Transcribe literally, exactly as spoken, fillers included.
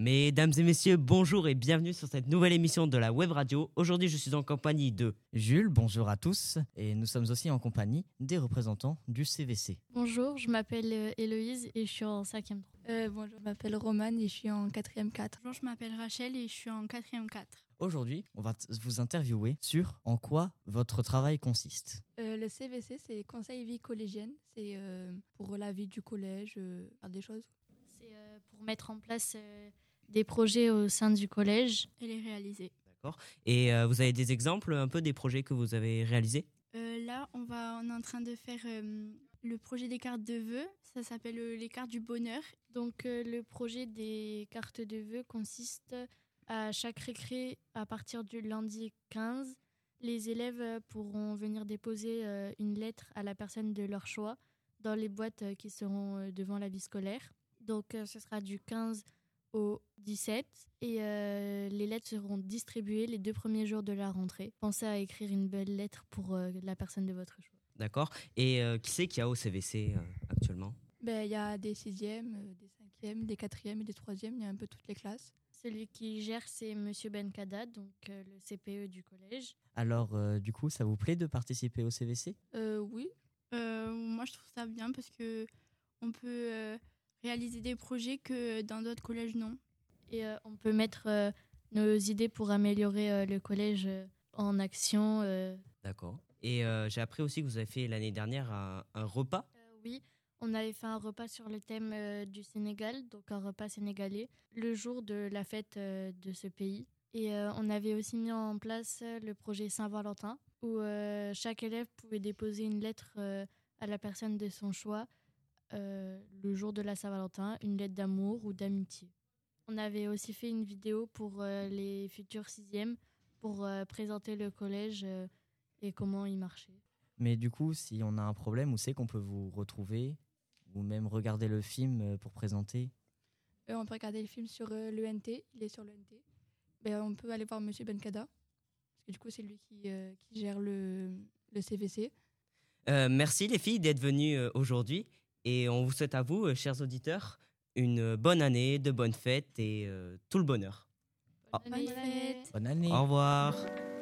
Mesdames et messieurs, bonjour et bienvenue sur cette nouvelle émission de la web radio. Aujourd'hui, je suis en compagnie de Jules, bonjour à tous. Et nous sommes aussi en compagnie des représentants du C V C. Bonjour, je m'appelle euh, Héloïse et je suis en cinquième trois. Euh, bonjour, je m'appelle Romane et je suis en quatrième quatre. Bonjour, je m'appelle Rachel et je suis en quatrième quatre. Aujourd'hui, on va t- vous interviewer sur en quoi votre travail consiste. Euh, le C V C, c'est Conseil Vie Collégienne. C'est euh, pour la vie du collège, euh, faire des choses. C'est euh, pour mettre en place euh, des projets au sein du collège. Et les réaliser. D'accord. Et euh, vous avez des exemples un peu des projets que vous avez réalisés? Euh, là, on, va, on est en train de faire euh, le projet des cartes de vœux. Ça s'appelle euh, les cartes du bonheur. Donc euh, le projet des cartes de vœux consiste à chaque récré, à partir du lundi quinze, les élèves euh, pourront venir déposer euh, une lettre à la personne de leur choix dans les boîtes euh, qui seront euh, devant la vie scolaire. Donc euh, ce sera du quinze au dix-sept et euh, les lettres seront distribuées les deux premiers jours de la rentrée. Pensez à écrire une belle lettre pour euh, la personne de votre choix. D'accord. Et euh, qui c'est qu'il y a au C V C euh, actuellement? Ben, il y a des sixièmes, euh, des cinquièmes, des quatrièmes et des troisièmes. Il y a un peu toutes les classes. Celui qui gère, c'est Monsieur Benkada, donc euh, le C P E du collège. Alors, euh, du coup, ça vous plaît de participer au C V C? Euh, oui. Euh, moi, je trouve ça bien parce qu'on peut euh, réaliser des projets que dans d'autres collèges, non. Et euh, on peut mettre euh, nos idées pour améliorer euh, le collège euh, en action. euh. D'accord. Et euh, j'ai appris aussi que vous avez fait l'année dernière un, un repas. Euh, oui, on avait fait un repas sur le thème euh, du Sénégal, donc un repas sénégalais, le jour de la fête euh, de ce pays. Et euh, on avait aussi mis en place euh, le projet Saint-Valentin, où euh, chaque élève pouvait déposer une lettre euh, à la personne de son choix euh, le jour de la Saint-Valentin, une lettre d'amour ou d'amitié. On avait aussi fait une vidéo pour euh, les futurs sixièmes pour euh, présenter le collège euh, et comment il marchait. Mais du coup, si on a un problème, où c'est qu'on peut vous retrouver ou même regarder le film euh, pour présenter? Euh, on peut regarder le film sur euh, l'E N T. Il est sur l'E N T. Ben, on peut aller voir Monsieur Benkada. Parce que du coup, c'est lui qui, euh, qui gère le, le C V C. Euh, merci les filles d'être venues euh, aujourd'hui. Et on vous souhaite à vous, euh, chers auditeurs, une bonne année, de bonnes fêtes et euh, tout le bonheur. Bonne Bonne fête. fête. Bonne année. Au revoir.